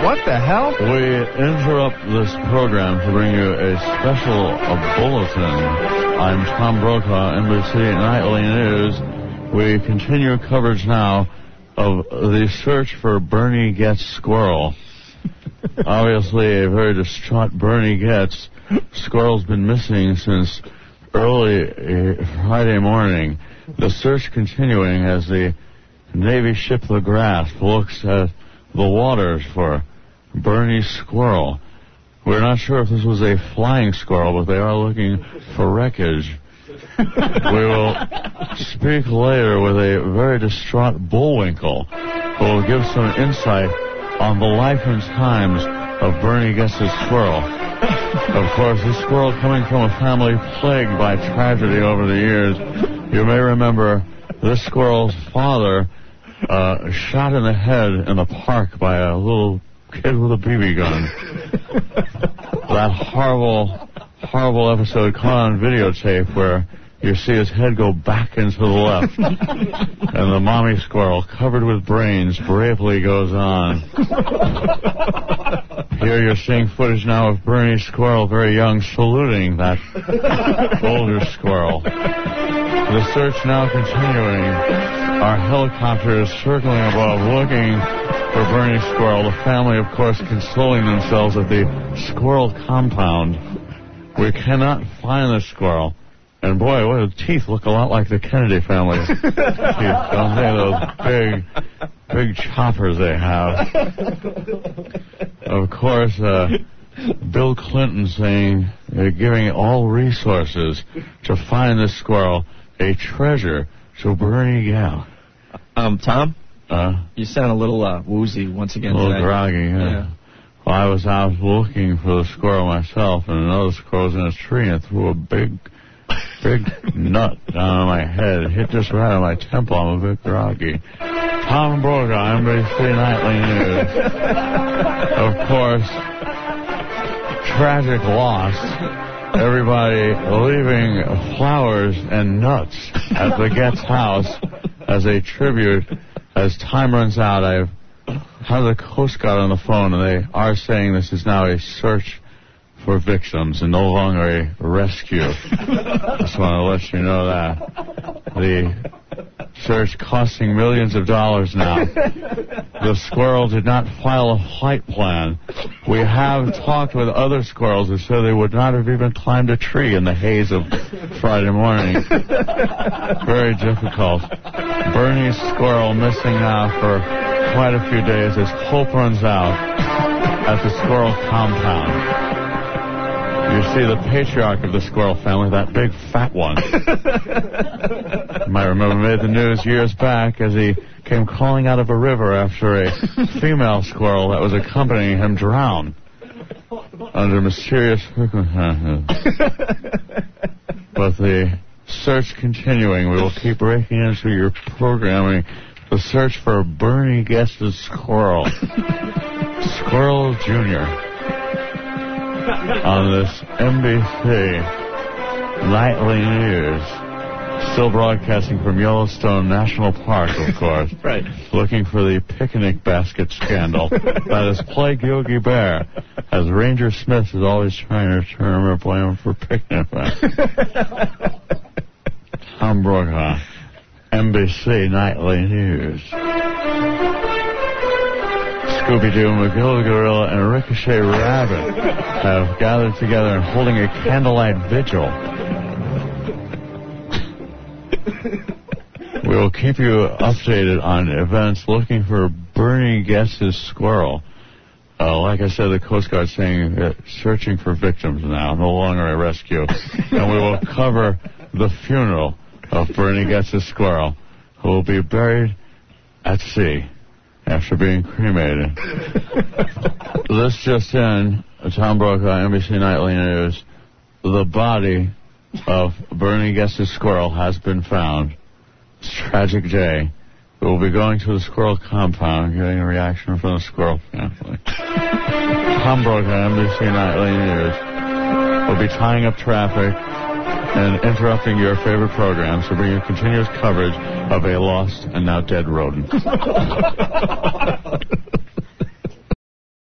What the hell? We interrupt this program to bring you a special bulletin. I'm Tom Brokaw, NBC Nightly News. We continue coverage now of the search for Bernie Goetz squirrel. Obviously, a very distraught Bernie Goetz squirrel's been missing since early Friday morning. The search continuing as the Navy ship the Grasp looks at the waters for Bernie's squirrel. We're not sure if this was a flying squirrel, but they are looking for wreckage. We will speak later with a very distraught Bullwinkle who will give some insight on the life and times of Bernie Goetz's squirrel. Of course, this squirrel coming from a family plagued by tragedy over the years. You may remember this squirrel's father shot in the head in the park by a little kid with a BB gun. That horrible episode caught on videotape where you see his head go back into the left, and the mommy squirrel, covered with brains, bravely goes on. Here you're seeing footage now of Bernie's squirrel, very young, saluting that older squirrel. The search now continuing. Our helicopter is circling above, looking for Bernie's squirrel. The family, of course, consoling themselves at the squirrel compound. We cannot find the squirrel. And boy, what his teeth look a lot like the Kennedy family teeth, don't they? Those big choppers they have. Of course, Bill Clinton saying they're giving all resources to find this squirrel, a treasure to Bernie Goetz. Tom? You sound a little woozy once again today. A little today. groggy, yeah. Well, I was out looking for the squirrel myself, and another squirrel was in a tree and threw a big nut down on my head. It hit just right on my temple. I'm a bit groggy. Tom Brokaw, NBC Nightly News. Of course, tragic loss. Everybody leaving flowers and nuts at the Goetz house as a tribute. As time runs out, I've had the Coast Guard on the phone, and they are saying this is now a search for victims and no longer a rescue. Just want to let you know that. The search costing millions of dollars now. The squirrel did not file a flight plan. We have talked with other squirrels who said they would not have even climbed a tree in the haze of Friday morning. Very difficult. Bernie's squirrel missing now for quite a few days as hope runs out at the squirrel compound. You see the patriarch of the squirrel family, that big fat one. You might remember made the news years back as he came crawling out of a river after a female squirrel that was accompanying him drowned under mysterious circumstances. But the search continuing. We will keep breaking into your programming. The search for Bernie Goetz's squirrel. Squirrel Jr. on this NBC Nightly News. Still broadcasting from Yellowstone National Park, of course. Right. Looking for the picnic basket scandal that has plagued Yogi Bear, as Ranger Smith is always trying to turn him or blame him for picnic baskets. Tom Brokaw, NBC Nightly News. Scooby-Doo, McGill Gorilla, and Ricochet Rabbit have gathered together and holding a candlelight vigil. We will keep you updated on events looking for Bernie Goetz's squirrel. Like I said, the Coast Guard saying searching for victims now, no longer a rescue. And we will cover the funeral of Bernie Goetz's squirrel, who will be buried at sea after being cremated. This just in, Tom Brokaw, NBC Nightly News. The body of Bernie Goetz's squirrel has been found. It's a tragic day. We will be going to the squirrel compound, getting a reaction from the squirrel family. Tom Brokaw, NBC Nightly News. We'll be tying up traffic and interrupting your favorite programs to bring you continuous coverage of a lost and now dead rodent.